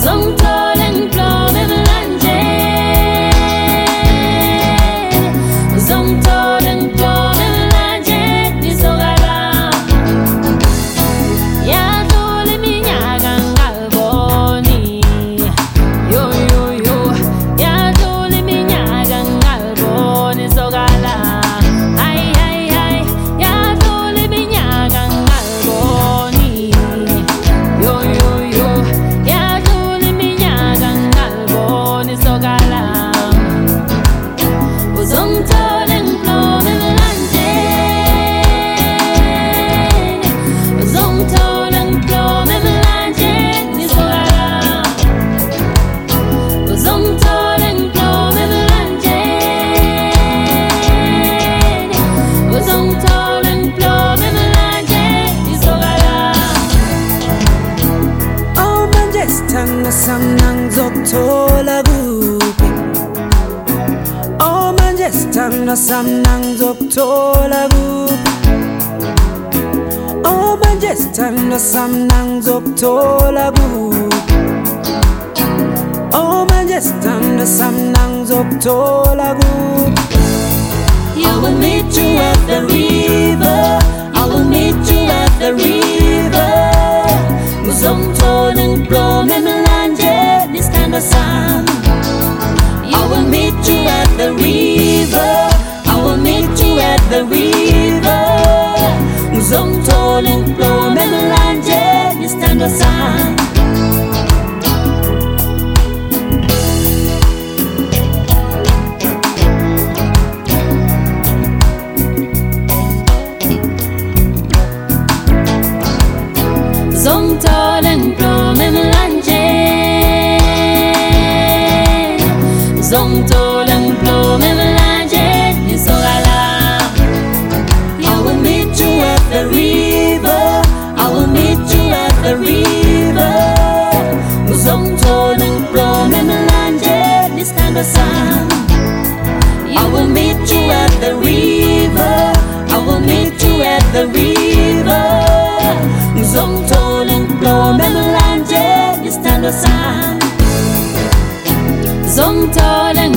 Samnang zoktola gupi. Oh manjestana samnang zoktola gupi. Oh manjestana samnang zoktola gupi. Oh manjestana samnang zoktola gupi. I will meet you at the river. I will meet you at the river. Muzongto ng plome melanje this kind of sun. I will meet you at the river. I will meet you at the river. Muzongto ng plome melanje this kind of sun. Zongtolen plome melanje. Zongtolen plome melanje nisogala. I will meet you at the river. I will meet you at the river. Zongtolen plome melanje this kind of sun. I will meet you at the river. I will meet you at the river. Zongtolen plome melanje this kind of sun. Zongtolen